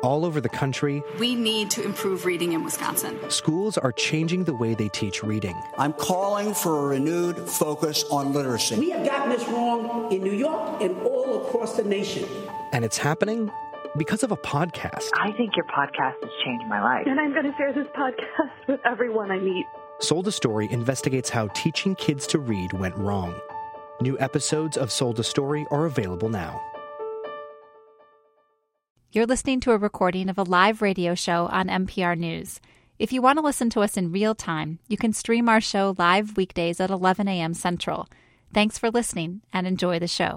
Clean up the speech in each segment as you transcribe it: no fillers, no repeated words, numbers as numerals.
All over the country, we need to improve reading in Wisconsin. Schools are changing the way they teach reading. I'm calling for a renewed focus on literacy. We have gotten this wrong in New York and all across the nation. And it's happening because of a podcast. I think your podcast has changed my life. And I'm going to share this podcast with everyone I meet. Sold a Story investigates how teaching kids to read went wrong. New episodes of Sold a Story are available now. You're listening to a recording of a live radio show on NPR News. If you want to listen to us in real time, you can stream our show live weekdays at 11 a.m. Central. Thanks for listening and enjoy the show.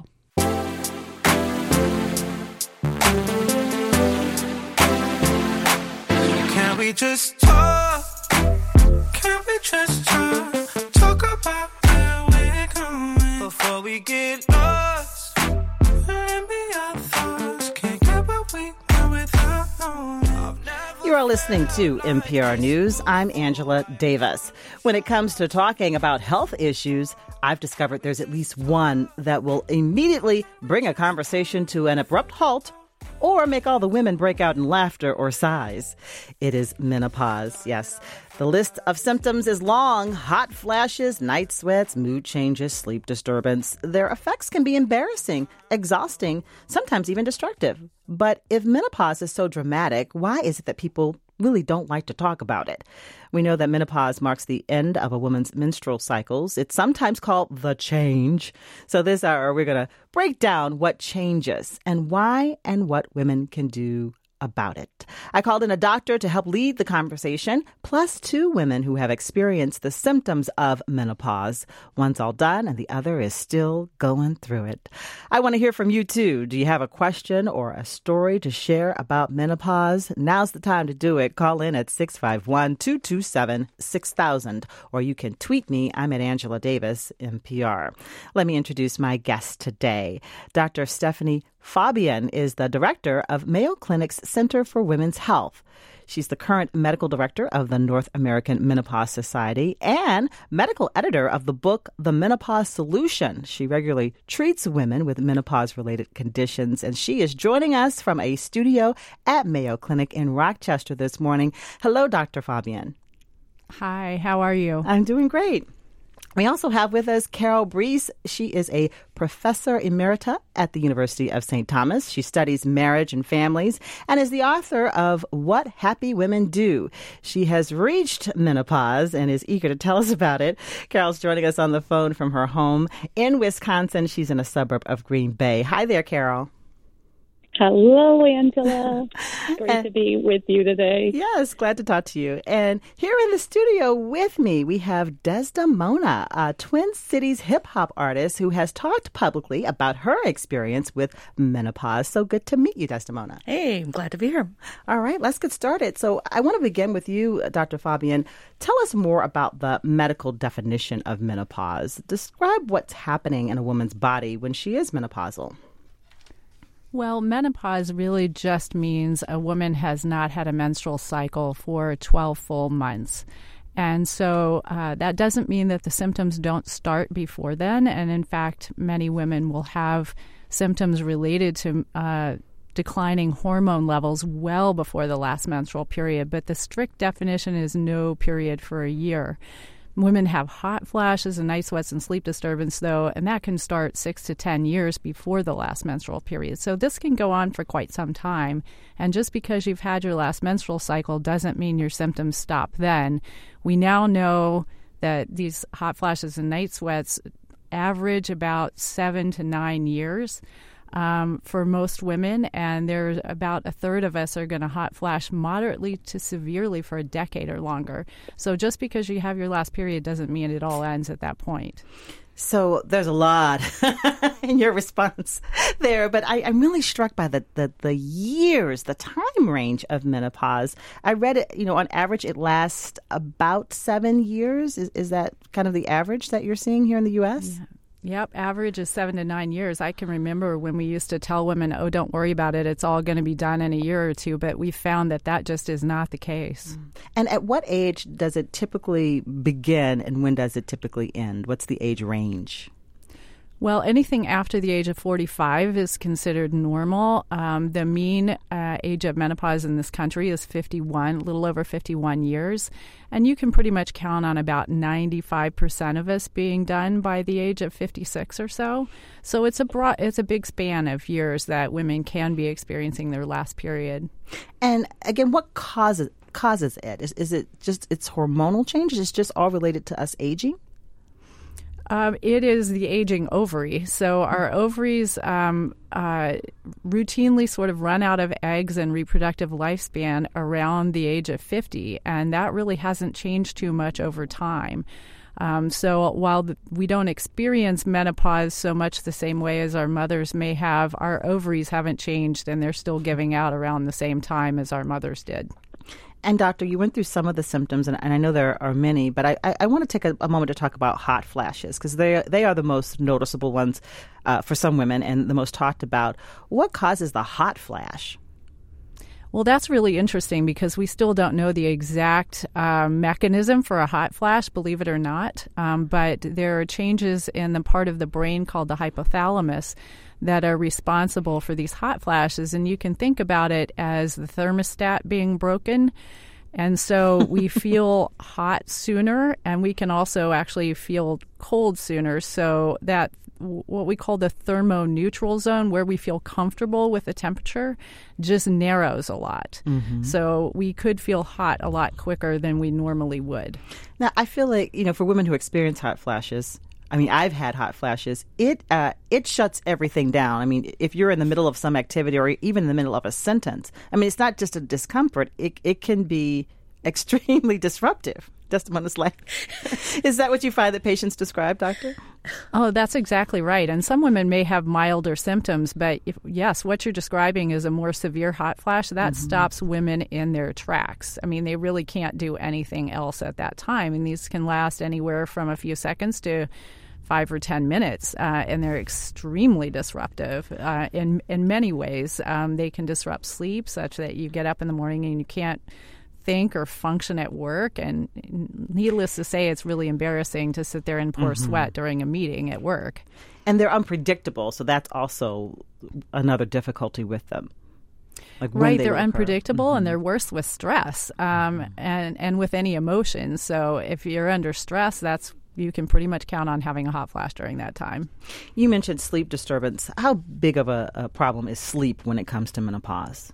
Can we just talk? Can we just talk? Talk about where we're going before we get lost. Let me our thoughts. Can't get what we want without knowing. You are listening to NPR News. I'm Angela Davis. When it comes to talking about health issues, I've discovered there's at least one that will immediately bring a conversation to an abrupt halt or make all the women break out in laughter or sighs. It is menopause, yes. The list of symptoms is long. Hot flashes, night sweats, mood changes, sleep disturbance. Their effects can be embarrassing, exhausting, sometimes even destructive. But if menopause is so dramatic, why is it that people really don't like to talk about it? We know that menopause marks the end of a woman's menstrual cycles. It's sometimes called the change. So this hour, we're going to break down what changes and why and what women can do about it. I called in a doctor to help lead the conversation, plus two women who have experienced the symptoms of menopause. One's all done and the other is still going through it. I want to hear from you too. Do you have a question or a story to share about menopause? Now's the time to do it. Call in at 651-227-6000, or you can tweet me. I'm at Angela Davis, NPR. Let me introduce my guest today. Dr. Stephanie Fabian is the director of Mayo Clinic's Center for Women's Health. She's the current medical director of the North American Menopause Society and medical editor of the book, The Menopause Solution. She regularly treats women with menopause-related conditions, and she is joining us from a studio at Mayo Clinic in Rochester this morning. Hello, Dr. Fabian. Hi, how are you? I'm doing great. We also have with us Carol Brees. She is a professor emerita at the University of St. Thomas. She studies marriage and families and is the author of What Happy Women Do. She has reached menopause and is eager to tell us about it. Carol's joining us on the phone from her home in Wisconsin. She's in a suburb of Green Bay. Hi there, Carol. Hello, Angela. Great to be with you today. Yes, glad to talk to you. And here in the studio with me, we have Desdemona, a Twin Cities hip-hop artist who has talked publicly about her experience with menopause. So good to meet you, Desdemona. Hey, I'm glad to be here. All right, let's get started. So I want to begin with you, Dr. Fabian. Tell us more about the medical definition of menopause. Describe what's happening in a woman's body when she is menopausal. Well, menopause really just means a woman has not had a menstrual cycle for 12 full months. And so that doesn't mean that the symptoms don't start before then. And in fact, many women will have symptoms related to declining hormone levels well before the last menstrual period. But the strict definition is no period for a year. Women have hot flashes and night sweats and sleep disturbance, though, and that can start 6 to 10 years before the last menstrual period. So this can go on for quite some time. And just because you've had your last menstrual cycle doesn't mean your symptoms stop then. We now know that these hot flashes and night sweats average about 7 to 9 years. For most women, and there's about a third of us are going to hot flash moderately to severely for a decade or longer. So just because you have your last period doesn't mean it all ends at that point. So there's a lot in your response there, but I'm really struck by the years, the time range of menopause. I read it, on average it lasts about 7 years. Is that kind of the average that you're seeing here in the U.S.? Yeah. Yep, average is 7 to 9 years. I can remember when we used to tell women, oh, don't worry about it. It's all going to be done in a year or two. But we found that just is not the case. And at what age does it typically begin and when does it typically end? What's the age range? Well, anything after the age of 45 is considered normal. The mean age of menopause in this country is 51, a little over 51 years. And you can pretty much count on about 95% of us being done by the age of 56 or so. So it's a big span of years that women can be experiencing their last period. And again, what causes it? Is it just its hormonal changes? Is it just all related to us aging? It is the aging ovary. So our ovaries routinely sort of run out of eggs and reproductive lifespan around the age of 50, and that really hasn't changed too much over time. So while we don't experience menopause so much the same way as our mothers may have, our ovaries haven't changed, and they're still giving out around the same time as our mothers did. And doctor, you went through some of the symptoms, and I know there are many, but I want to take a moment to talk about hot flashes, because they are the most noticeable ones for some women and the most talked about. What causes the hot flash? Well, that's really interesting because we still don't know the exact mechanism for a hot flash, believe it or not. But there are changes in the part of the brain called the hypothalamus that are responsible for these hot flashes. And you can think about it as the thermostat being broken. And so we feel hot sooner, and we can also actually feel cold sooner. So that what we call the thermoneutral zone, where we feel comfortable with the temperature, just narrows a lot. Mm-hmm. So we could feel hot a lot quicker than we normally would. Now, I feel like, for women who experience hot flashes, I've had hot flashes. It shuts everything down. If you're in the middle of some activity or even in the middle of a sentence, it's not just a discomfort. It can be extremely disruptive. Just one is like, is that what you find that patients describe, doctor? Oh, that's exactly right. And some women may have milder symptoms, but yes, what you're describing is a more severe hot flash. That stops women in their tracks. They really can't do anything else at that time. And these can last anywhere from a few seconds to 5 or 10 minutes, and they're extremely disruptive in many ways. They can disrupt sleep such that you get up in the morning and you can't think or function at work. And needless to say, it's really embarrassing to sit there and pour sweat during a meeting at work. And they're unpredictable, so that's also another difficulty with them. Right, they're unpredictable, and they're worse with stress and with any emotion. So if you're under stress, you can pretty much count on having a hot flash during that time. You mentioned sleep disturbance. How big of a problem is sleep when it comes to menopause?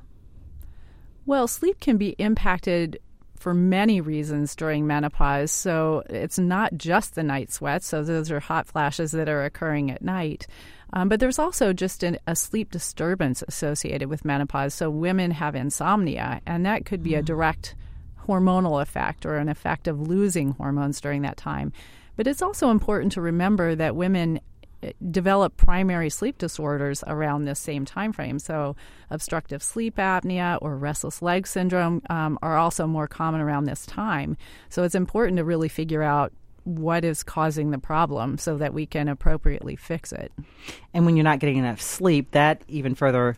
Well, sleep can be impacted for many reasons during menopause. So it's not just the night sweats. So those are hot flashes that are occurring at night. But there's also just a sleep disturbance associated with menopause. So women have insomnia, and that could be a direct hormonal effect or an effect of losing hormones during that time. But it's also important to remember that women develop primary sleep disorders around this same time frame. So obstructive sleep apnea or restless leg syndrome are also more common around this time. So it's important to really figure out what is causing the problem so that we can appropriately fix it. And when you're not getting enough sleep, that even further,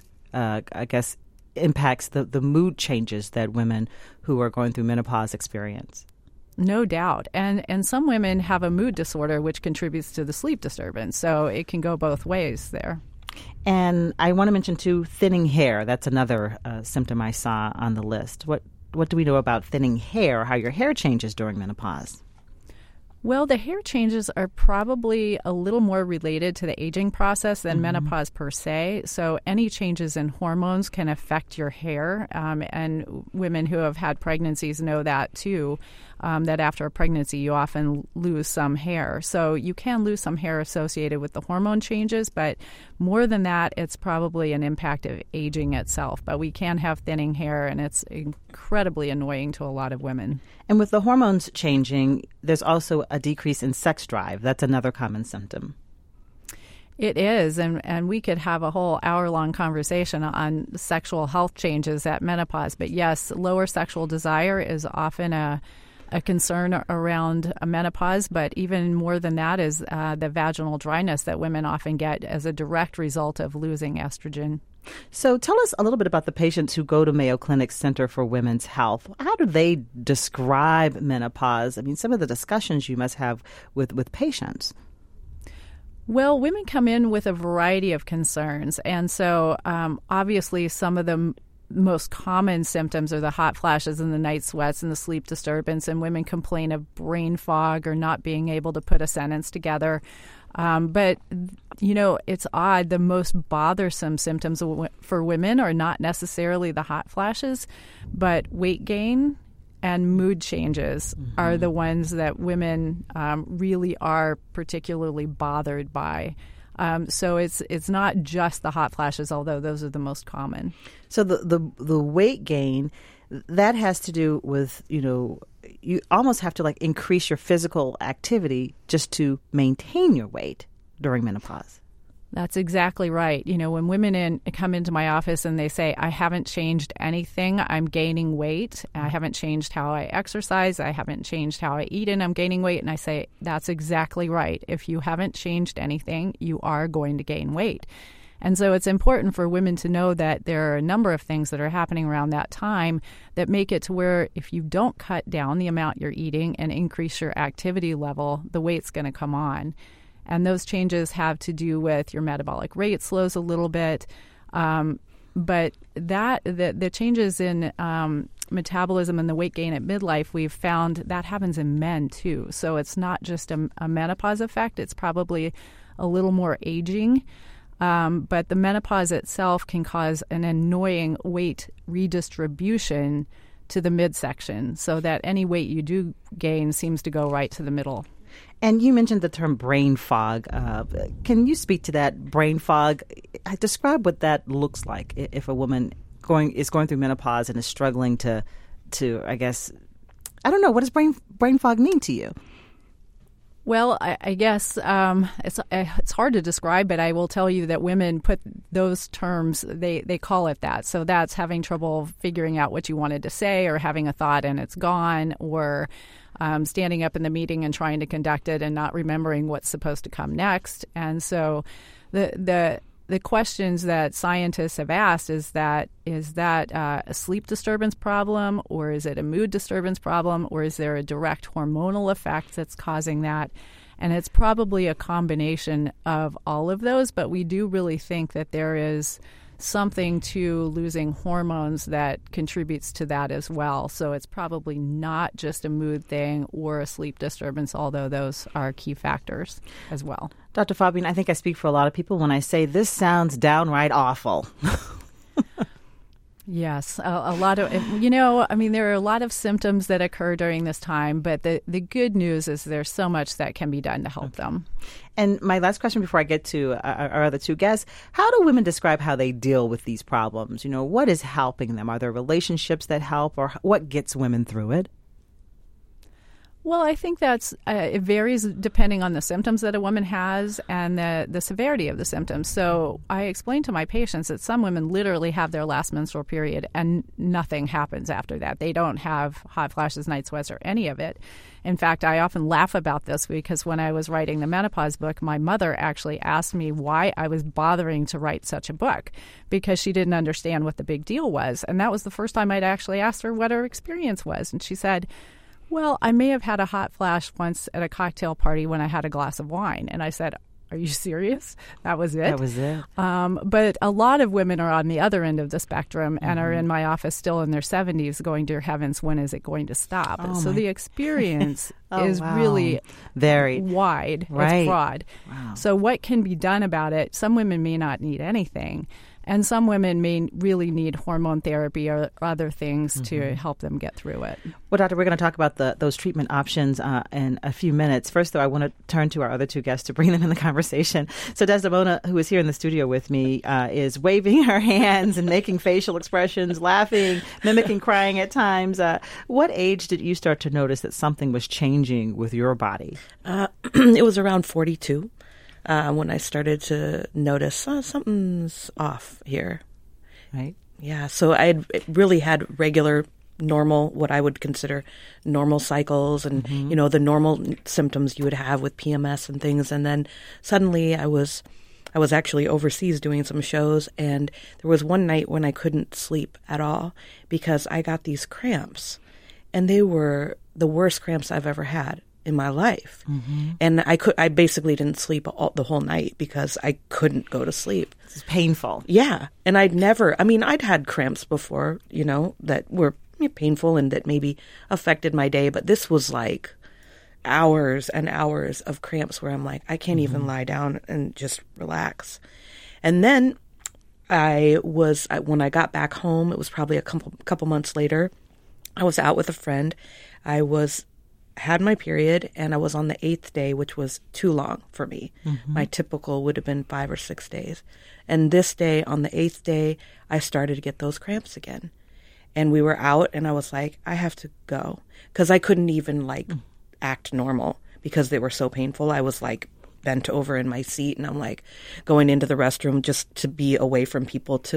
impacts the mood changes that women who are going through menopause experience. No doubt. And some women have a mood disorder which contributes to the sleep disturbance. So it can go both ways there. And I want to mention, too, thinning hair. That's another symptom I saw on the list. What do we know about thinning hair, how your hair changes during menopause? Well, the hair changes are probably a little more related to the aging process than menopause per se. So any changes in hormones can affect your hair. And women who have had pregnancies know that too, that after a pregnancy you often lose some hair. So you can lose some hair associated with the hormone changes, but more than that, it's probably an impact of aging itself. But we can have thinning hair, and it's incredibly annoying to a lot of women. And with the hormones changing, there's also a decrease in sex drive. That's another common symptom. It is, and we could have a whole hour-long conversation on sexual health changes at menopause. But yes, lower sexual desire is often a concern around menopause, but even more than that is the vaginal dryness that women often get as a direct result of losing estrogen. So tell us a little bit about the patients who go to Mayo Clinic's Center for Women's Health. How do they describe menopause? Some of the discussions you must have with patients. Well, women come in with a variety of concerns. And so obviously some of the most common symptoms are the hot flashes and the night sweats and the sleep disturbance. And women complain of brain fog or not being able to put a sentence together. But, it's odd. The most bothersome symptoms for women are not necessarily the hot flashes, but weight gain and mood changes are the ones that women really are particularly bothered by. So it's not just the hot flashes, although those are the most common. So the weight gain, that has to do with, you almost have to like increase your physical activity just to maintain your weight during menopause. That's exactly right. When women come into my office and they say, I haven't changed anything, I'm gaining weight, I haven't changed how I exercise, I haven't changed how I eat, and I'm gaining weight. And I say, that's exactly right. If you haven't changed anything, you are going to gain weight. And so it's important for women to know that there are a number of things that are happening around that time that make it to where if you don't cut down the amount you're eating and increase your activity level, the weight's going to come on. And those changes have to do with your metabolic rate slows a little bit. But the changes in metabolism and the weight gain at midlife, we've found that happens in men too. So it's not just a menopause effect. It's probably a little more aging. But the menopause itself can cause an annoying weight redistribution to the midsection so that any weight you do gain seems to go right to the middle. And you mentioned the term brain fog. Can you speak to that brain fog? Describe what that looks like if a woman is going through menopause and is struggling to I guess, I don't know, what does brain fog mean to you? Well, I guess it's hard to describe, but I will tell you that women put those terms, they call it that. So that's having trouble figuring out what you wanted to say, or having a thought and it's gone, or standing up in the meeting and trying to conduct it and not remembering what's supposed to come next. And so the questions that scientists have asked is that a sleep disturbance problem, or is it a mood disturbance problem, or is there a direct hormonal effect that's causing that? And it's probably a combination of all of those, but we do really think that there is something to losing hormones that contributes to that as well. So it's probably not just a mood thing or a sleep disturbance, although those are key factors as well. Dr. Fabian, I think I speak for a lot of people when I say this sounds downright awful. Yes, a lot of, there are a lot of symptoms that occur during this time, but the good news is there's so much that can be done to help them. And my last question before I get to our other two guests, how do women describe how they deal with these problems? What is helping them? Are there relationships that help, or what gets women through it? Well, I think that's it varies depending on the symptoms that a woman has and the severity of the symptoms. So I explain to my patients that some women literally have their last menstrual period and nothing happens after that. They don't have hot flashes, night sweats, or any of it. In fact, I often laugh about this because when I was writing the menopause book, my mother actually asked me why I was bothering to write such a book, because she didn't understand what the big deal was. And that was the first time I'd actually asked her what her experience was. And she said, well, I may have had a hot flash once at a cocktail party when I had a glass of wine. And I said, are you serious? That was it? That was it. But a lot of women are on the other end of the spectrum and are in my office still in their 70s going, dear heavens, when is it going to stop? So the experience is really very wide. Right. It's broad. Wow. So what can be done about it? Some women may not need anything. And some women may really need hormone therapy or other things to help them get through it. Well, Doctor, we're going to talk about those treatment options in a few minutes. First, though, I want to turn to our other two guests to bring them in the conversation. So Desdemona, who is here in the studio with me, is waving her hands and making facial expressions, laughing, mimicking crying at times. What age did you start to notice that something was changing with your body? It was around 42. When I started to notice something's off here. Right. Yeah. So I really had regular, normal, what I would consider normal cycles and, the normal symptoms you would have with PMS and things. And then suddenly I was actually overseas doing some shows, and there was one night when I couldn't sleep at all because I got these cramps, and they were the worst cramps I've ever had. in my life. And I basically didn't sleep the whole night because I couldn't go to sleep. It's painful. Yeah. And I'd had cramps before, that were painful and that maybe affected my day, but this was like hours and hours of cramps where I'm like, I can't even lie down and just relax. And then when I got back home, it was probably a couple months later, I was out with a friend. Had my period, and I was on the 8th day, which was too long for me. My typical would have been 5 or 6 days. And this day, on the 8th day, I started to get those cramps again. And we were out, and I was like, I have to go. Because I couldn't even, act normal because they were so painful. I was, bent over in my seat, and I'm going into the restroom just to be away from people to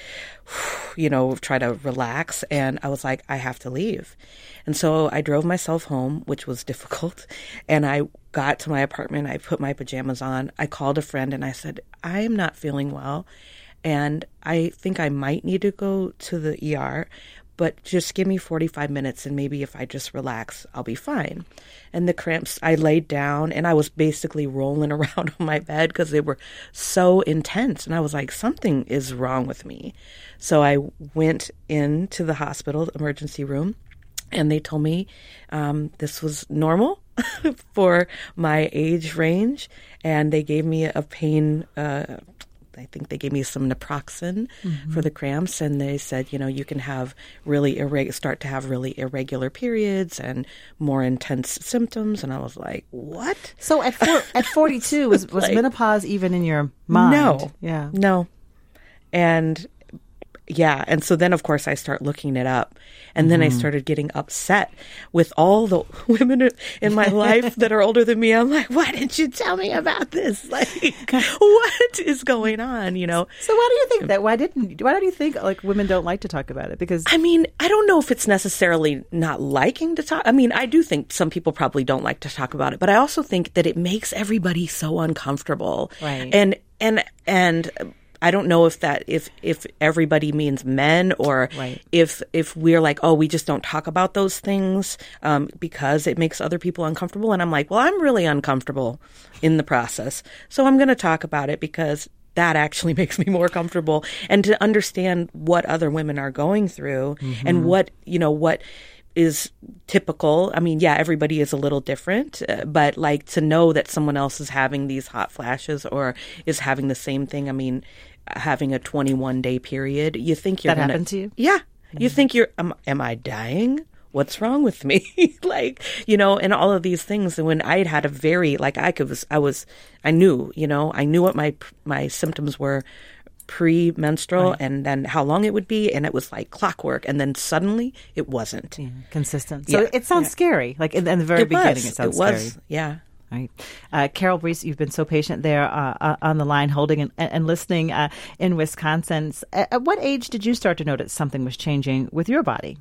try to relax. And I was like, I have to leave. And so I drove myself home, which was difficult. And I got to my apartment. I put my pajamas on. I called a friend and I said, I am not feeling well. And I think I might need to go to the ER, but just give me 45 minutes and maybe if I just relax, I'll be fine. And the cramps, I laid down and I was basically rolling around on my bed because they were so intense. And I was like, something is wrong with me. So I went into the hospital emergency room and they told me this was normal for my age range. And they gave me a pain I think they gave me some naproxen for the cramps, and they said, you can have start to have really irregular periods and more intense symptoms. And I was like, what? So at 42, was menopause even in your mind? No. Yeah. No. And yeah. And so then, of course, I start looking it up. And then I started getting upset with all the women in my life that are older than me. I'm like, why didn't you tell me about this? What is going on? So why do you think that? Why don't you think women don't like to talk about it? Because I don't know if it's necessarily not liking to talk. I do think some people probably don't like to talk about it, but I also think that it makes everybody so uncomfortable. Right. And I don't know if everybody means men or if we're like, oh, we just don't talk about those things because it makes other people uncomfortable. And I'm like, well, I'm really uncomfortable in the process. So I'm going to talk about it because that actually makes me more comfortable and to understand what other women are going through and what is typical. Everybody is a little different, but to know that someone else is having these hot flashes or is having the same thing. Having a 21-day period, you think you're that happened to you? Yeah. You think am I dying? What's wrong with me? And all of these things. And when I had a very, I knew what my symptoms were pre-menstrual and then how long it would be. And it was like clockwork. And then suddenly it wasn't. Yeah, consistent. So it sounds scary. In the very beginning, it sounds scary. Yeah. Right. Carol Brees, you've been so patient there on the line, holding and listening in Wisconsin. At what age did you start to notice something was changing with your body?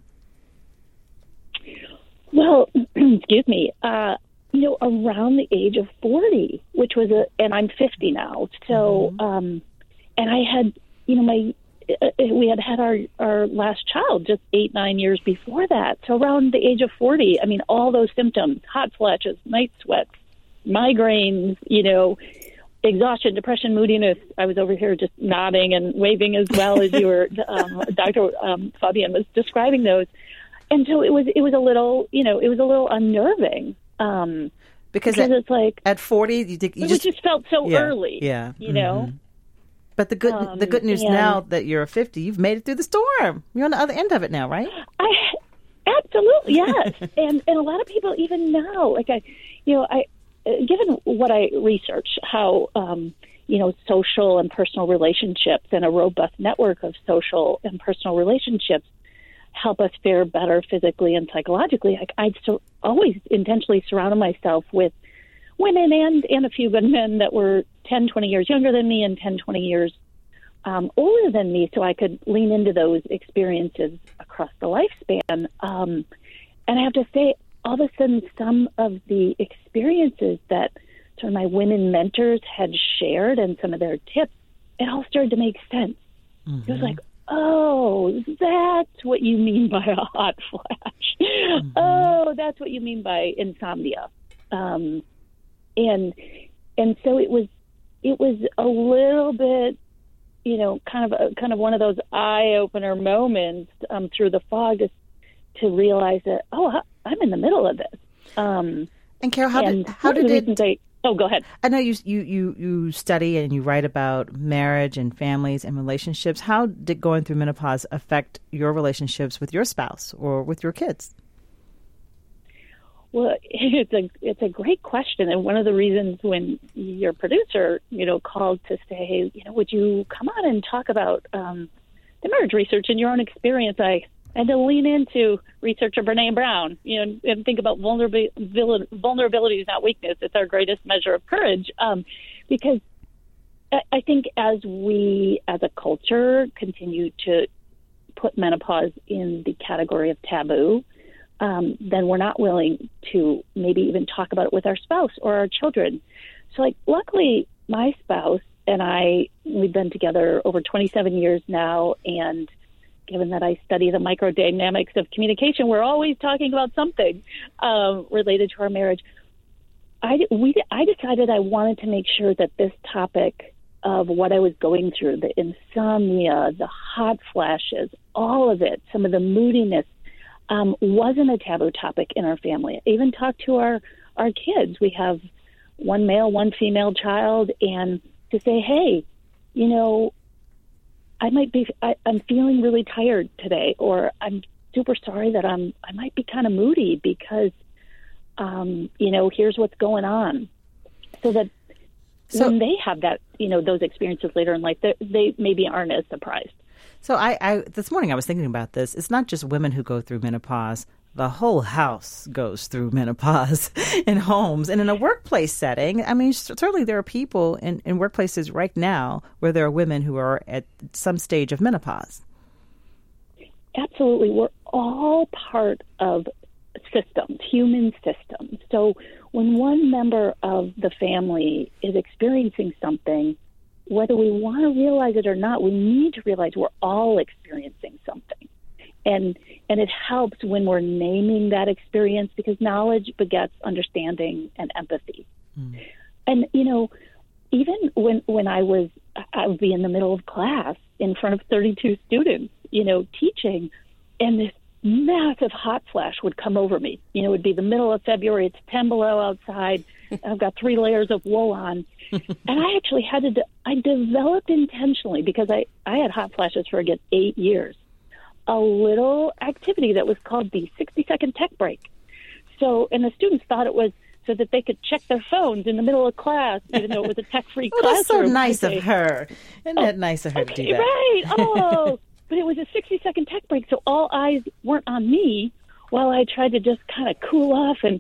Well, excuse me, around the age of 40, which was and I'm 50 now. So, and I had, we had our last child just 8-9 years before that. So around the age of 40, all those symptoms, hot flashes, night sweats, migraines, exhaustion, depression, moodiness. I was over here just nodding and waving as well as you were, Dr. Fabian was describing those. And so it was a little, it was a little unnerving. Because it's like at 40, you just felt so early. Yeah. But the good news now that you're 50, you've made it through the storm. You're on the other end of it now, right? Absolutely, yes. and a lot of people even now, given what I research, how, social and personal relationships and a robust network of social and personal relationships help us fare better physically and psychologically. I'd always intentionally surrounded myself with women and a few good men that were 10, 20 years younger than me and 10, 20 years older than me, so I could lean into those experiences across the lifespan. And I have to say, all of a sudden, some of the experiences that sort of my women mentors had shared and some of their tips, it all started to make sense. It was like, oh, that's what you mean by a hot flash. Oh, that's what you mean by insomnia. and so it was a little bit, kind of one of those eye opener moments through the fog to realize that I'm in the middle of this. And Carol, how did it? Go ahead. I know you study and you write about marriage and families and relationships. How did going through menopause affect your relationships with your spouse or with your kids? Well, it's a great question, and one of the reasons when your producer, called to say, would you come on and talk about the marriage research and your own experience, I had to lean into researcher Brene Brown, and think about vulnerability is not weakness; it's our greatest measure of courage. Because I think as we, as a culture, continue to put menopause in the category of taboo, then we're not willing to maybe even talk about it with our spouse or our children. So, luckily, my spouse and I, we've been together over 27 years now, and given that I study the microdynamics of communication, we're always talking about something related to our marriage. I decided I wanted to make sure that this topic of what I was going through, the insomnia, the hot flashes, all of it, some of the moodiness, wasn't a taboo topic in our family. I even talked to our kids. We have one male, one female child, and to say, hey, I'm feeling really tired today, or I'm super sorry that I might be kind of moody because, here's what's going on. So that when they have that, those experiences later in life, they maybe aren't as surprised. So I this morning I was thinking about this. It's not just women who go through menopause. The whole house goes through menopause in homes and in a workplace setting. I mean, certainly there are people in workplaces right now where there are women who are at some stage of menopause. Absolutely. We're all part of systems, human systems. So when one member of the family is experiencing something, whether we want to realize it or not, we need to realize we're all experiencing something. And it helps when we're naming that experience, because knowledge begets understanding and empathy. Mm. And, even when I would be in the middle of class in front of 32 students, teaching, and this massive hot flash would come over me. It would be the middle of February. It's 10 below outside. I've got 3 layers of wool on. And I actually I developed intentionally, because I had hot flashes for 8 years, a little activity that was called the 60-second tech break. So, and the students thought it was so that they could check their phones in the middle of class, even though it was a tech-free classroom. That's so nice of her. Isn't that nice of her to do that? Right. But it was a 60-second tech break, so all eyes weren't on me while I tried to just kind of cool off and,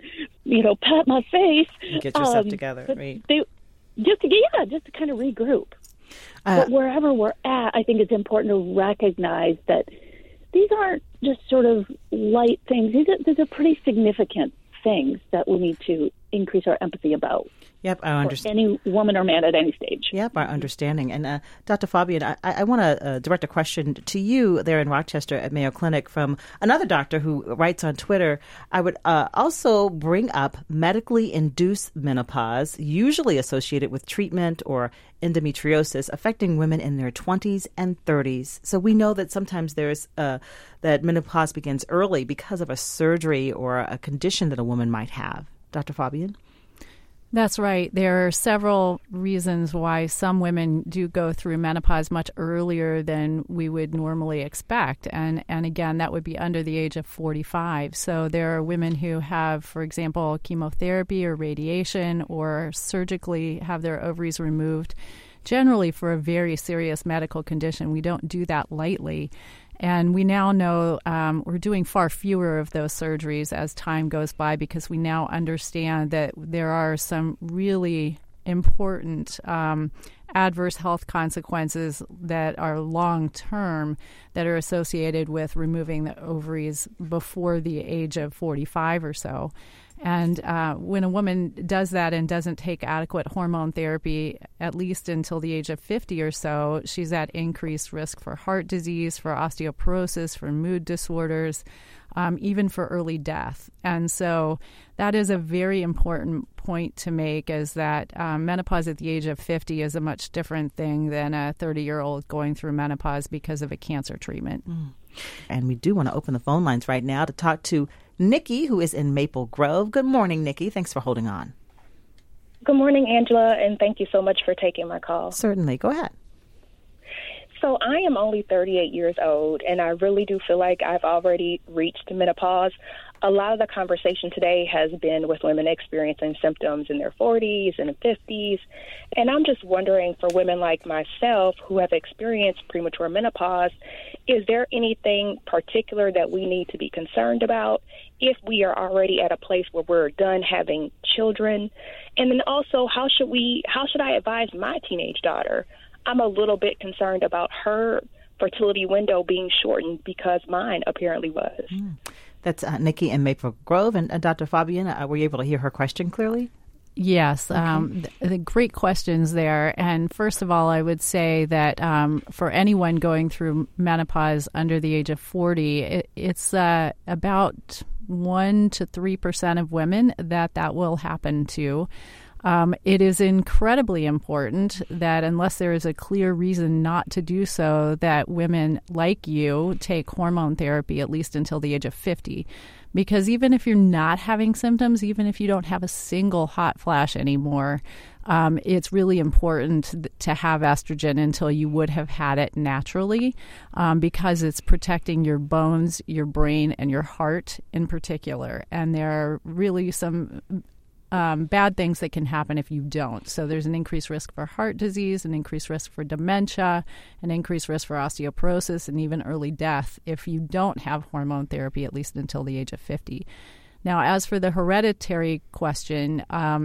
pat my face. Get yourself together, right? Just to kind of regroup. But wherever we're at, I think it's important to recognize that these aren't just sort of light things. These are pretty significant things that we need to increase our empathy about. Yep, I understand. Any woman or man at any stage. Yep, our understanding. And Dr. Fabian, I want to direct a question to you there in Rochester at Mayo Clinic from another doctor who writes on Twitter. I would also bring up medically induced menopause, usually associated with treatment or endometriosis, affecting women in their 20s and 30s. So we know that sometimes there's that menopause begins early because of a surgery or a condition that a woman might have. Dr. Fabian? That's right. There are several reasons why some women do go through menopause much earlier than we would normally expect. And again, that would be under the age of 45. So there are women who have, for example, chemotherapy or radiation or surgically have their ovaries removed, generally for a very serious medical condition. We don't do that lightly. And we now know we're doing far fewer of those surgeries as time goes by, because we now understand that there are some really important adverse health consequences that are long-term that are associated with removing the ovaries before the age of 45 or so. And when a woman does that and doesn't take adequate hormone therapy, at least until the age of 50 or so, she's at increased risk for heart disease, for osteoporosis, for mood disorders, even for early death. And so that is a very important point to make, is that menopause at the age of 50 is a much different thing than a 30-year-old going through menopause because of a cancer treatment. And we do want to open the phone lines right now to talk to Nikki, who is in Maple Grove. Good morning, Nikki. Thanks for holding on. Good morning, Angela, and thank you so much for taking my call. Certainly. Go ahead. So I am only 38 years old, and I really do feel like I've already reached menopause. A lot of the conversation today has been with women experiencing symptoms in their 40s and 50s, and I'm just wondering, for women like myself who have experienced premature menopause, is there anything particular that we need to be concerned about if we are already at a place where we're done having children? And then also, how should I advise my teenage daughter? I'm a little bit concerned about her fertility window being shortened because mine apparently was. That's Nikki in Maple Grove. And Dr. Fabian, were you able to hear her question clearly? Yes, the great questions there. And first of all, I would say that for anyone going through menopause under the age of 40, it's about 1% to 3% of women that will happen to. It is incredibly important that, unless there is a clear reason not to do so, that women like you take hormone therapy at least until the age of 50. Because even if you're not having symptoms, even if you don't have a single hot flash anymore, it's really important to have estrogen until you would have had it naturally, because it's protecting your bones, your brain, and your heart in particular. And there are really some bad things that can happen if you don't. So there's an increased risk for heart disease, an increased risk for dementia, an increased risk for osteoporosis, and even early death if you don't have hormone therapy, at least until the age of 50. Now, as for the hereditary question,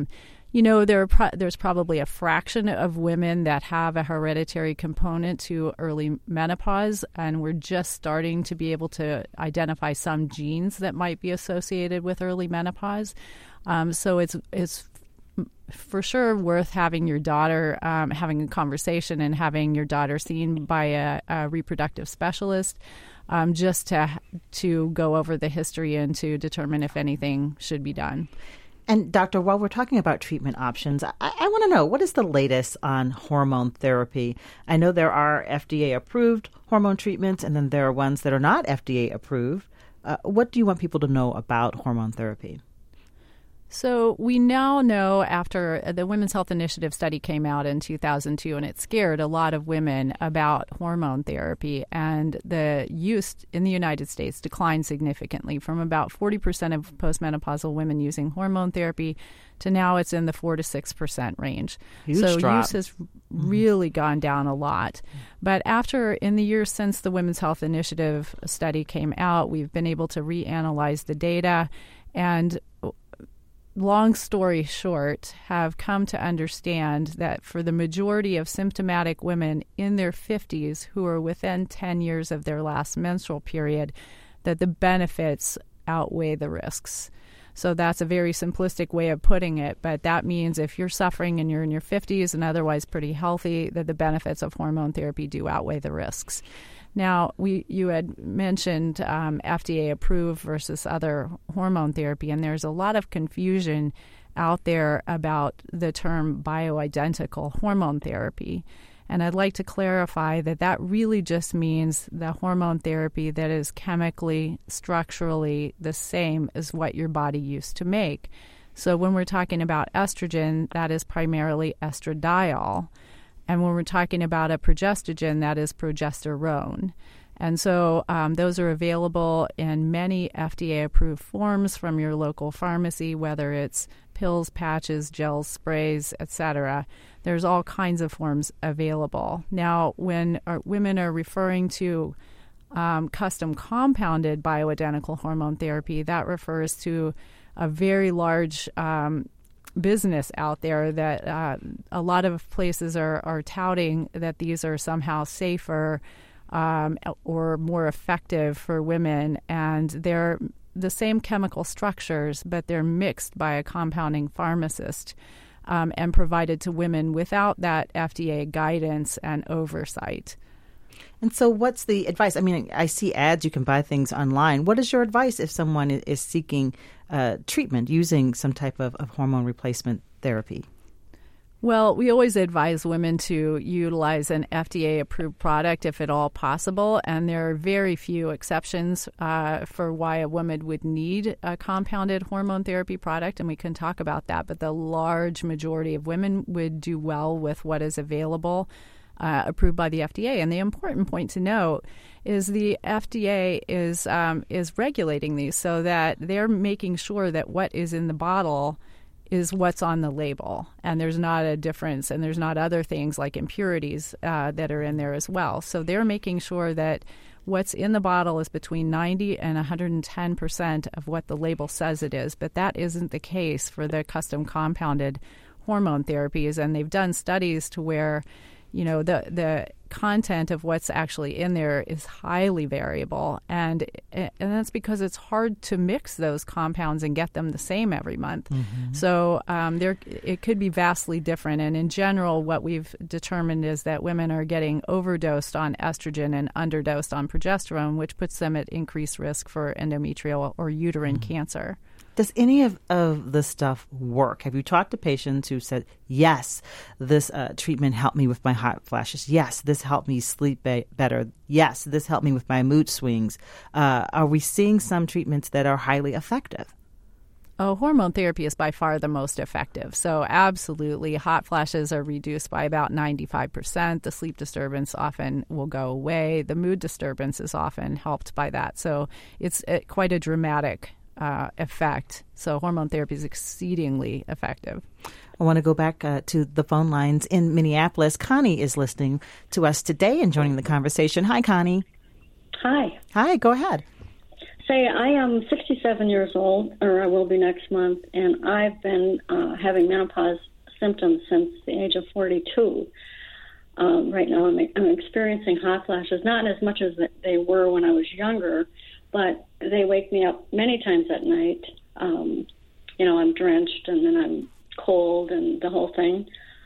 there's probably a fraction of women that have a hereditary component to early menopause, and we're just starting to be able to identify some genes that might be associated with early menopause. So it's for sure worth having your daughter, having a conversation and having your daughter seen by a reproductive specialist, just to go over the history and to determine if anything should be done. And Doctor, while we're talking about treatment options, I want to know, what is the latest on hormone therapy? I know there are FDA-approved hormone treatments, and then there are ones that are not FDA-approved. What do you want people to know about hormone therapy? So we now know, after the Women's Health Initiative study came out in 2002, and it scared a lot of women about hormone therapy, and the use in the United States declined significantly from about 40% of postmenopausal women using hormone therapy to now it's in the 4 to 6% range. Huge drop. Use has really gone down a lot. But in the years since the Women's Health Initiative study came out, we've been able to reanalyze the data, and long story short, have come to understand that for the majority of symptomatic women in their 50s who are within 10 years of their last menstrual period, that the benefits outweigh the risks. So that's a very simplistic way of putting it, but that means if you're suffering and you're in your 50s and otherwise pretty healthy, that the benefits of hormone therapy do outweigh the risks. Now, you had mentioned FDA approved versus other hormone therapy, and there's a lot of confusion out there about the term bioidentical hormone therapy. And I'd like to clarify that really just means the hormone therapy that is chemically, structurally the same as what your body used to make. So when we're talking about estrogen, that is primarily estradiol. And when we're talking about a progestogen, that is progesterone. And so those are available in many FDA-approved forms from your local pharmacy, whether it's pills, patches, gels, sprays, etc. There's all kinds of forms available. Now, when women are referring to custom compounded bioidentical hormone therapy, that refers to a very large business out there that a lot of places are touting that these are somehow safer or more effective for women, and they're the same chemical structures, but they're mixed by a compounding pharmacist and provided to women without that FDA guidance and oversight. And so what's the advice? I mean, I see ads, you can buy things online. What is your advice if someone is seeking treatment using some type of hormone replacement therapy? Well, we always advise women to utilize an FDA-approved product if at all possible, and there are very few exceptions for why a woman would need a compounded hormone therapy product, and we can talk about that. But the large majority of women would do well with what is available, approved by the FDA. And the important point to note is the FDA is regulating these so that they're making sure that what is in the bottle is what's on the label, and there's not a difference, and there's not other things like impurities that are in there as well. So they're making sure that what's in the bottle is between 90 and 110% of what the label says it is, but that isn't the case for the custom compounded hormone therapies, and they've done studies to where the content of what's actually in there is highly variable, and that's because it's hard to mix those compounds and get them the same every month. Mm-hmm. So it could be vastly different. And in general, what we've determined is that women are getting overdosed on estrogen and underdosed on progesterone, which puts them at increased risk for endometrial or uterine cancer. Does any of this stuff work? Have you talked to patients who said, yes, this treatment helped me with my hot flashes. Yes, this helped me sleep better. Yes, this helped me with my mood swings. Are we seeing some treatments that are highly effective? Oh, hormone therapy is by far the most effective. So absolutely, hot flashes are reduced by about 95%. The sleep disturbance often will go away. The mood disturbance is often helped by that. So it's quite a dramatic effect. So hormone therapy is exceedingly effective. I want to go back to the phone lines in Minneapolis. Connie is listening to us today and joining the conversation. Hi, Connie. Hi. Hi, go ahead. Say, I am 67 years old, or I will be next month, and I've been having menopause symptoms since the age of 42. Right now I'm experiencing hot flashes, not as much as they were when I was younger, but they wake me up many times at night. I'm drenched and then I'm cold and the whole thing.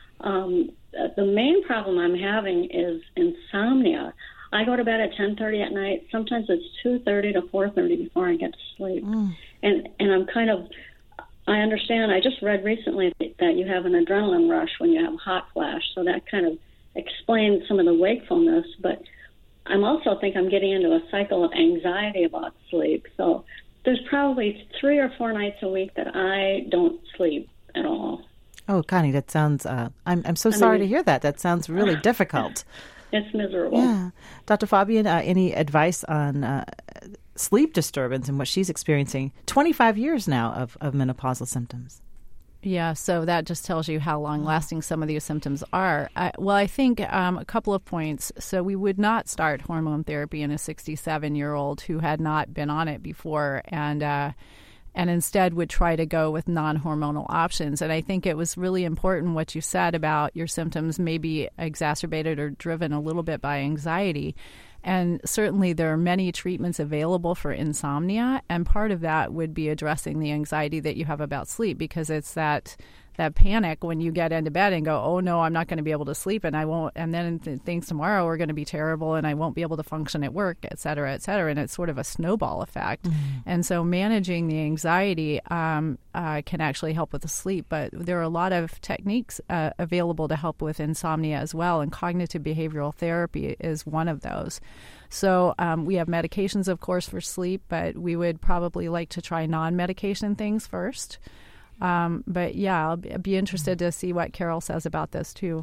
The main problem I'm having is insomnia. I go to bed at 10:30 at night. Sometimes it's 2:30 to 4:30 before I get to sleep. And I'm I understand, I just read recently that you have an adrenaline rush when you have a hot flash, so that kind of explains some of the wakefulness, but I'm also think I'm getting into a cycle of anxiety about sleep. So there's probably 3 or 4 nights a week that I don't sleep at all. Oh, Connie, that sounds, I'm so sorry to hear that. That sounds really difficult. It's miserable. Yeah. Dr. Fabian, any advice on sleep disturbance and what she's experiencing? 25 years now of menopausal symptoms. Yeah, so that just tells you how long-lasting some of these symptoms are. I think a couple of points. So we would not start hormone therapy in a 67-year-old who had not been on it before and instead would try to go with non-hormonal options. And I think it was really important what you said about your symptoms may be exacerbated or driven a little bit by anxiety. And certainly there are many treatments available for insomnia, and part of that would be addressing the anxiety that you have about sleep, because it's that panic when you get into bed and go, oh no, I'm not going to be able to sleep, and I won't, and then things tomorrow are going to be terrible and I won't be able to function at work, et cetera, and it's sort of a snowball effect. Mm-hmm. And so managing the anxiety can actually help with the sleep, but there are a lot of techniques available to help with insomnia as well, and cognitive behavioral therapy is one of those. So we have medications, of course, for sleep, but we would probably like to try non-medication things first. But yeah, I'll be interested to see what Carol says about this too.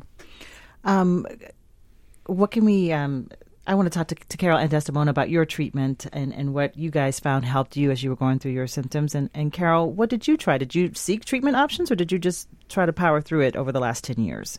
What can we, I want to talk to Carol and Desdemona about your treatment and what you guys found helped you as you were going through your symptoms. And Carol, what did you try? Did you seek treatment options, or did you just try to power through it over the last 10 years?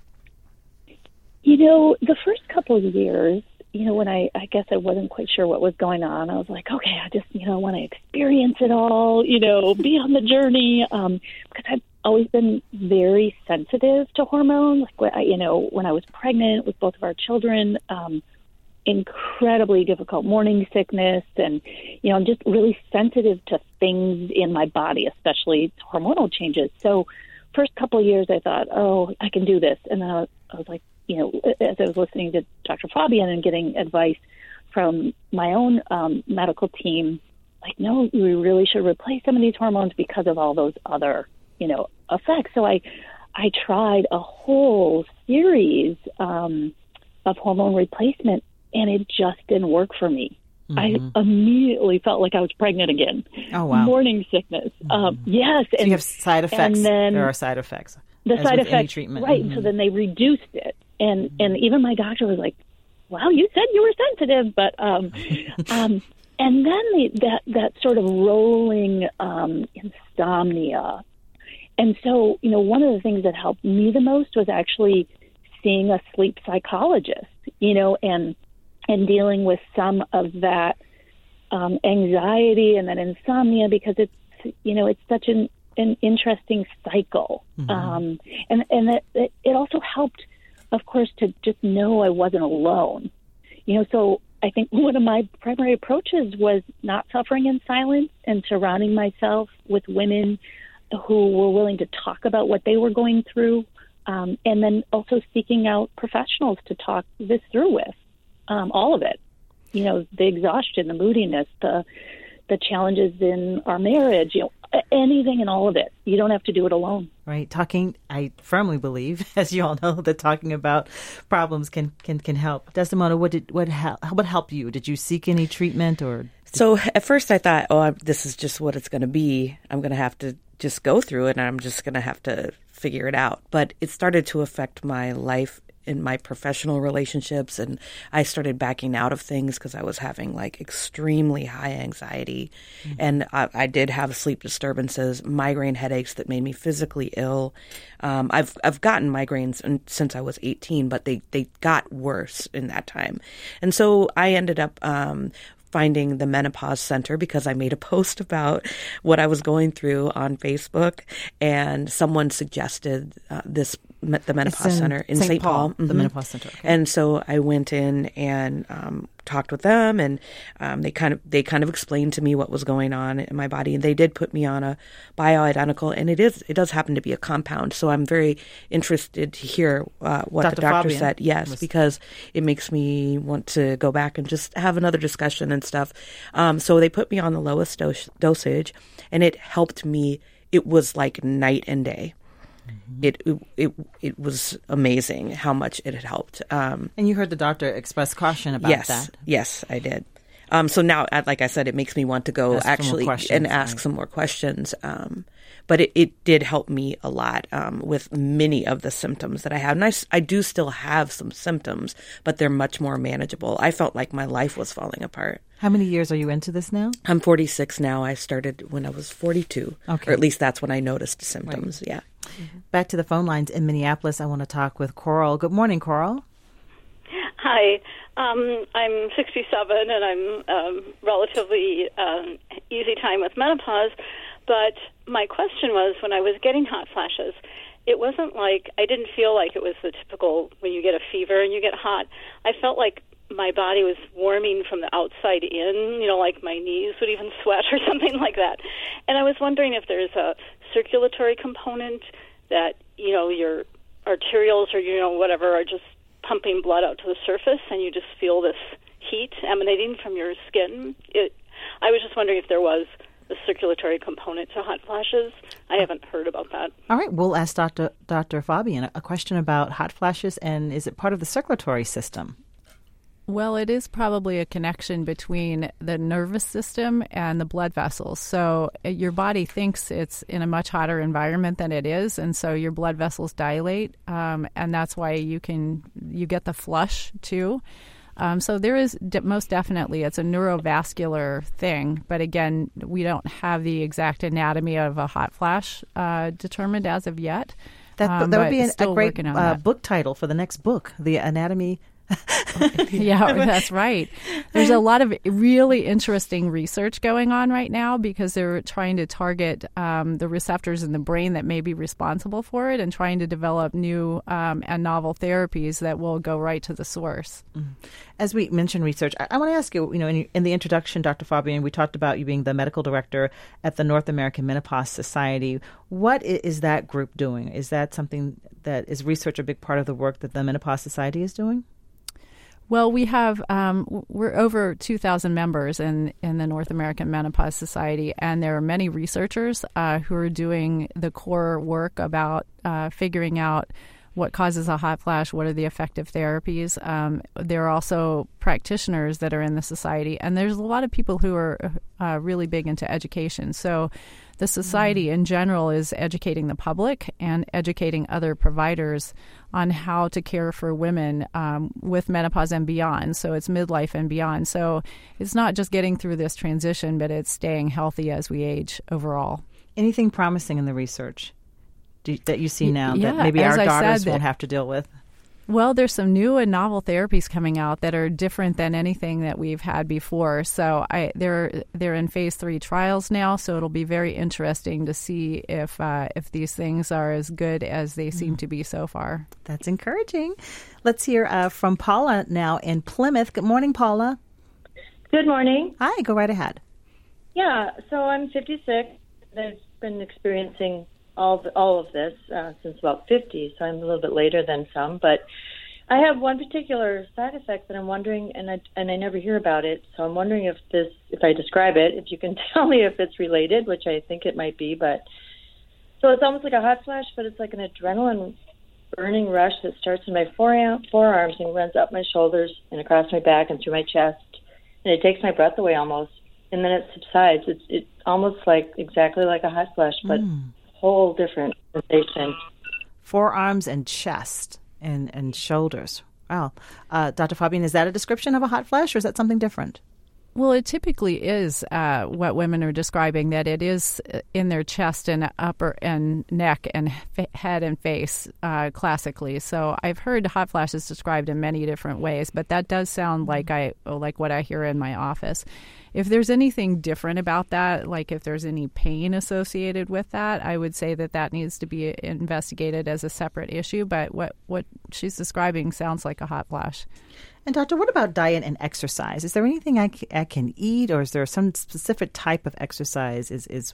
The first couple of years, when I guess I wasn't quite sure what was going on, I was like, okay, I just, want to experience it all, be on the journey. Because I've always been very sensitive to hormones. Like, when I was pregnant with both of our children, incredibly difficult morning sickness, and I'm just really sensitive to things in my body, especially hormonal changes. So first couple of years I thought, oh, I can do this. And then I was like, as I was listening to Dr. Fabian and getting advice from my own medical team, like, no, we really should replace some of these hormones because of all those other, effects. So I tried a whole series of hormone replacement, and it just didn't work for me. Mm-hmm. I immediately felt like I was pregnant again. Oh, wow. Morning sickness. Yes. So you have side effects. And then there are side effects. The side effects, treatment. Right. Mm-hmm. So then they reduced it. And even my doctor was like, well, you said you were sensitive. But and then that sort of rolling insomnia. And so, one of the things that helped me the most was actually seeing a sleep psychologist, and dealing with some of that anxiety and that insomnia, because it's such an interesting cycle. Mm-hmm. And that it also helped, of course, to just know I wasn't alone. So I think one of my primary approaches was not suffering in silence and surrounding myself with women who were willing to talk about what they were going through, and then also seeking out professionals to talk this through with. All of it, the exhaustion, the moodiness, the challenges in our marriage, anything and all of it. You don't have to do it alone. Right. I firmly believe, as you all know, that talking about problems can help. Desdemona, what helped you? Did you seek any treatment or? So at first I thought, this is just what it's going to be. I'm going to have to just go through it, and I'm just going to have to figure it out. But it started to affect my life in my professional relationships, and I started backing out of things because I was having like extremely high anxiety. Mm-hmm. And I did have sleep disturbances, migraine headaches that made me physically ill. I've gotten migraines since I was 18, but they got worse in that time. And so I ended up finding the Menopause Center because I made a post about what I was going through on Facebook, and someone suggested the Menopause Center in St. Paul. The Menopause Center. Okay. And so I went in and talked with them, and they kind of explained to me what was going on in my body, and they did put me on a bioidentical, and it does happen to be a compound. So I'm very interested to hear what Dr. the doctor Fabian. said. Yes, because it makes me want to go back and just have another discussion and stuff. So they put me on the lowest dosage, and it helped me. It was like night and day. Mm-hmm. It was amazing how much it had helped. And you heard the doctor express caution about that. Yes, I did. So now, like I said, it makes me want to go ask some more questions. But it did help me a lot with many of the symptoms that I have. And I do still have some symptoms, but they're much more manageable. I felt like my life was falling apart. How many years are you into this now? I'm 46 now. I started when I was 42. Okay. Or at least that's when I noticed symptoms, right. Yeah. Mm-hmm. Back to the phone lines in Minneapolis. I want to talk with Coral. Good morning, Coral. Hi. I'm 67, and I'm relatively easy time with menopause. But my question was, when I was getting hot flashes, it wasn't like, I didn't feel like it was the typical when you get a fever and you get hot. I felt like my body was warming from the outside in, like my knees would even sweat or something like that. And I was wondering if there's a circulatory component that, your arterioles or, whatever are just pumping blood out to the surface and you just feel this heat emanating from your skin. I was just wondering if there was a circulatory component to hot flashes. I haven't heard about that. All right, we'll ask Dr. Fabian a question about hot flashes, and is it part of the circulatory system? Well, it is probably a connection between the nervous system and the blood vessels. So your body thinks it's in a much hotter environment than it is, and so your blood vessels dilate, and that's why you get the flush too. So there is most definitely, it's a neurovascular thing. But again, we don't have the exact anatomy of a hot flash determined as of yet. That would be a great book title for the next book, The Anatomy Yeah, that's right. There's a lot of really interesting research going on right now because they're trying to target the receptors in the brain that may be responsible for it and trying to develop new and novel therapies that will go right to the source. As we mentioned research, I want to ask you, in the introduction, Dr. Fabian, we talked about you being the medical director at the North American Menopause Society. What is that group doing? Is that something that is research a big part of the work that the Menopause Society is doing? Well, we have we're over 2,000 members in the North American Menopause Society, and there are many researchers who are doing the core work about figuring out what causes a hot flash, what are the effective therapies. There are also practitioners that are in the society, and there's a lot of people who are really big into education. So the society in general is educating the public and educating other providers on how to care for women with menopause and beyond. So it's midlife and beyond. So it's not just getting through this transition, but it's staying healthy as we age overall. Anything promising in the research that you see now Yeah, that maybe our as I daughters said, won't have to deal with? Well, there's some new and novel therapies coming out that are different than anything that we've had before. So they're in phase 3 trials now. So it'll be very interesting to see if these things are as good as they seem to be so far. That's encouraging. Let's hear from Paula now in Plymouth. Good morning, Paula. Good morning. Hi, go right ahead. Yeah, so I'm 56. I've been experiencing all of this since about 50, so I'm a little bit later than some. But I have one particular side effect that I'm wondering, and I never hear about it. So I'm wondering if I describe it, if you can tell me if it's related, which I think it might be. But so it's almost like a hot flash, but it's like an adrenaline burning rush that starts in my forearms and runs up my shoulders and across my back and through my chest, and it takes my breath away almost, and then it subsides. It's almost like exactly like a hot flash, but whole different sensation. Forearms and chest and shoulders. Wow. Dr. Fabian, is that a description of a hot flash, or is that something different? Well, it typically is what women are describing, that it is in their chest and upper and neck and head and face classically. So I've heard hot flashes described in many different ways, but that does sound like what I hear in my office. If there's anything different about that, like if there's any pain associated with that, I would say that needs to be investigated as a separate issue. But what she's describing sounds like a hot flash. And doctor, what about diet and exercise? Is there anything I can eat, or is there some specific type of exercise? Is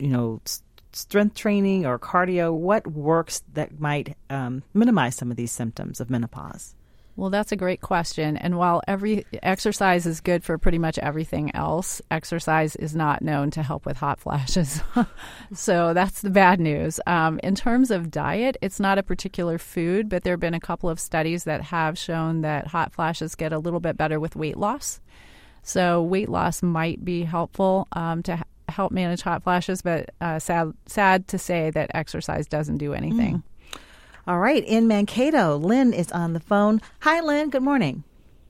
strength training or cardio? What works that might minimize some of these symptoms of menopause? Well, that's a great question. And while every exercise is good for pretty much everything else, exercise is not known to help with hot flashes. So that's the bad news. In terms of diet, it's not a particular food, but there have been a couple of studies that have shown that hot flashes get a little bit better with weight loss. So weight loss might be helpful to help manage hot flashes, but sad to say that exercise doesn't do anything. All right. In Mankato, Lynn is on the phone. Hi, Lynn. Good morning.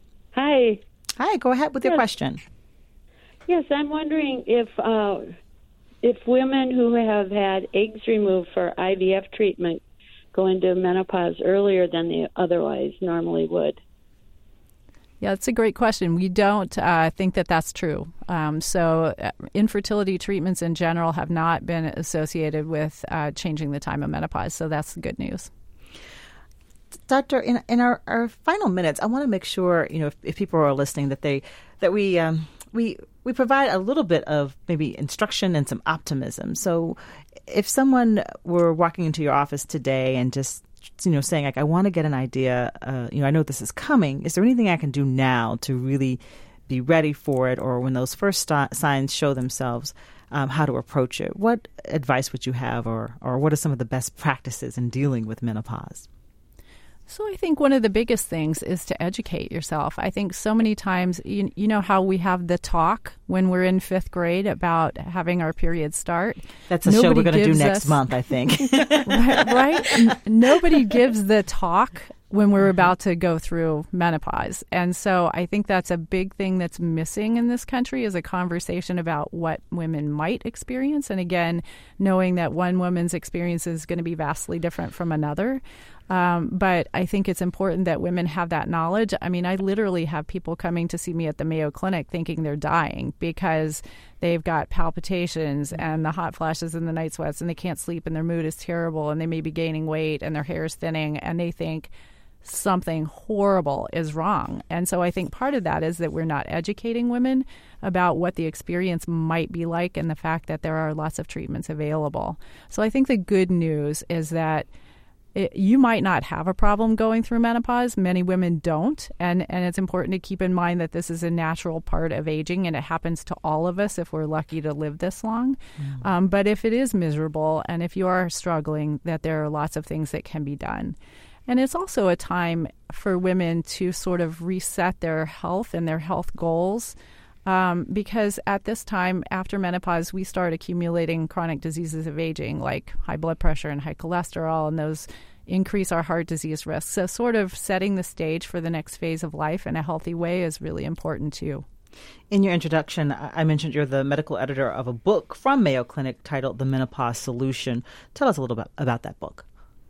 Hi. Hi. Go ahead with your question. Yes, I'm wondering if women who have had eggs removed for IVF treatment go into menopause earlier than they otherwise normally would. Yeah, that's a great question. We don't think that that's true. So infertility treatments in general have not been associated with changing the time of menopause. So that's the good news. Doctor, in our final minutes, I want to make sure, if people are listening, that we provide a little bit of maybe instruction and some optimism. So if someone were walking into your office today and just saying, like, I want to get an idea, I know this is coming, is there anything I can do now to really be ready for it, or when those first signs show themselves, how to approach it? What advice would you have, or what are some of the best practices in dealing with menopause? So I think one of the biggest things is to educate yourself. I think so many times, you know how we have the talk when we're in 5th grade about having our period start? That's a show we're going to do next month, I think. right? Nobody gives the talk when we're about to go through menopause. And so I think that's a big thing that's missing in this country, is a conversation about what women might experience. And again, knowing that one woman's experience is going to be vastly different from another. But I think it's important that women have that knowledge. I mean, I literally have people coming to see me at the Mayo Clinic thinking they're dying because they've got palpitations and the hot flashes and the night sweats and they can't sleep and their mood is terrible and they may be gaining weight and their hair is thinning and they think something horrible is wrong. And so I think part of that is that we're not educating women about what the experience might be like and the fact that there are lots of treatments available. So I think the good news is that you might not have a problem going through menopause. Many women don't. And it's important to keep in mind that this is a natural part of aging and it happens to all of us if we're lucky to live this long. But if it is miserable and if you are struggling, that there are lots of things that can be done. And it's also a time for women to sort of reset their health and their health goals because at this time after menopause, we start accumulating chronic diseases of aging like high blood pressure and high cholesterol, and those increase our heart disease risk. So sort of setting the stage for the next phase of life in a healthy way is really important too. In your introduction, I mentioned you're the medical editor of a book from Mayo Clinic titled The Menopause Solution. Tell us a little bit about that book.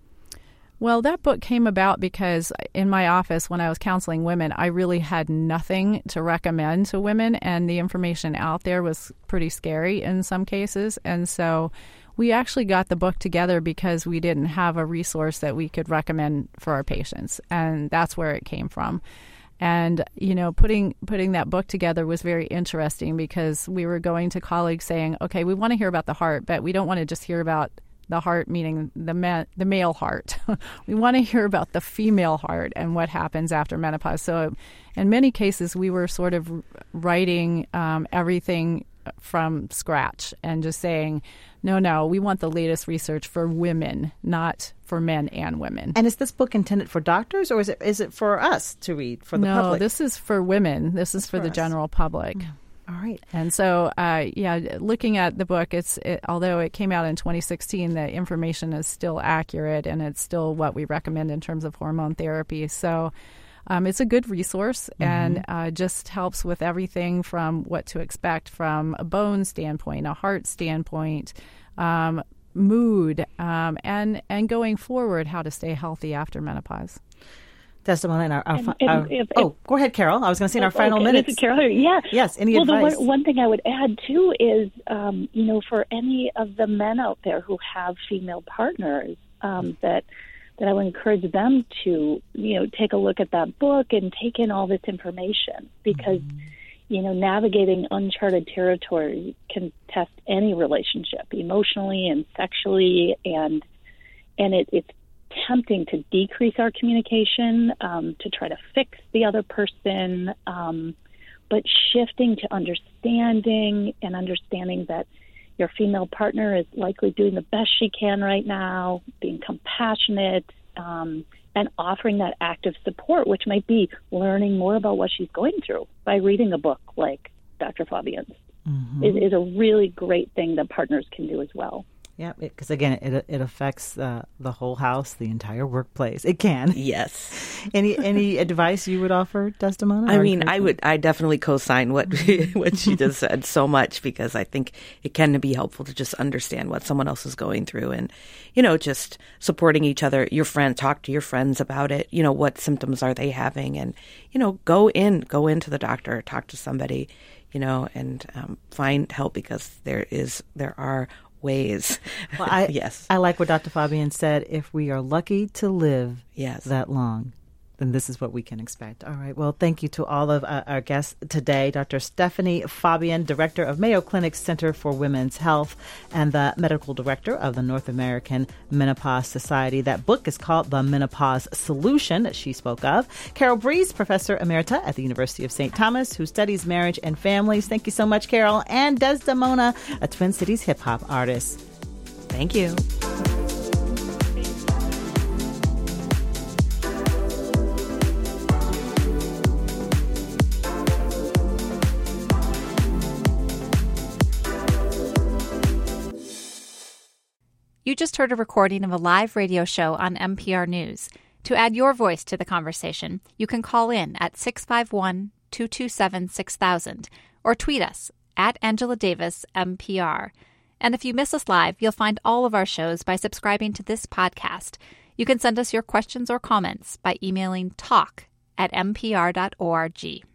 Well, that book came about because in my office when I was counseling women, I really had nothing to recommend to women, and the information out there was pretty scary in some cases. And so we actually got the book together because we didn't have a resource that we could recommend for our patients, and that's where it came from. And, you know, putting that book together was very interesting because we were going to colleagues saying, okay, we want to hear about the heart, but we don't want to just hear about the heart, meaning the male heart. We want to hear about the female heart and what happens after menopause. So in many cases, we were sort of writing everything from scratch and just saying, no, we want the latest research for women, not for men and women. And is this book intended for doctors or is it for us to read, for the public? No, this is for women. This is for the general public. All right. And so, looking at the book, although it came out in 2016, the information is still accurate and it's still what we recommend in terms of hormone therapy. So it's a good resource and just helps with everything from what to expect from a bone standpoint, a heart standpoint, mood, and going forward, how to stay healthy after menopause. Desdemona, go ahead, Carol. I was going to say in our final minutes. Carol, yeah. Yes, any advice? The one thing I would add, too, is, for any of the men out there who have female partners, that I would encourage them to, take a look at that book and take in all this information because, navigating uncharted territory can test any relationship emotionally and sexually, and it's tempting to decrease our communication, to try to fix the other person, but shifting to understanding that your female partner is likely doing the best she can right now, being compassionate, and offering that active support, which might be learning more about what she's going through by reading a book like Dr. Fabian's, is a really great thing that partners can do as well. Yeah, because again, it affects the whole house, the entire workplace. It can. Yes. Any advice you would offer, Desdemona? I definitely co-sign what she just said so much because I think it can be helpful to just understand what someone else is going through and, just supporting each other. Your friend, talk to your friends about it. What symptoms are they having, and go into the doctor, talk to somebody, and find help because there are ways. Well, yes. I like what Dr. Fabian said. If we are lucky to live that long, then this is what we can expect. All right. Well, thank you to all of our guests today. Dr. Stephanie Fabian, Director of Mayo Clinic's Center for Women's Health and the Medical Director of the North American Menopause Society. That book is called The Menopause Solution that she spoke of. Carol Breeze, Professor Emerita at the University of St. Thomas, who studies marriage and families. Thank you so much, Carol. And Desdemona, a Twin Cities hip-hop artist. Thank you. You just heard a recording of a live radio show on NPR News. To add your voice to the conversation, you can call in at 651-227-6000 or tweet us at Angela Davis MPR. And if you miss us live, you'll find all of our shows by subscribing to this podcast. You can send us your questions or comments by emailing talk@mpr.org.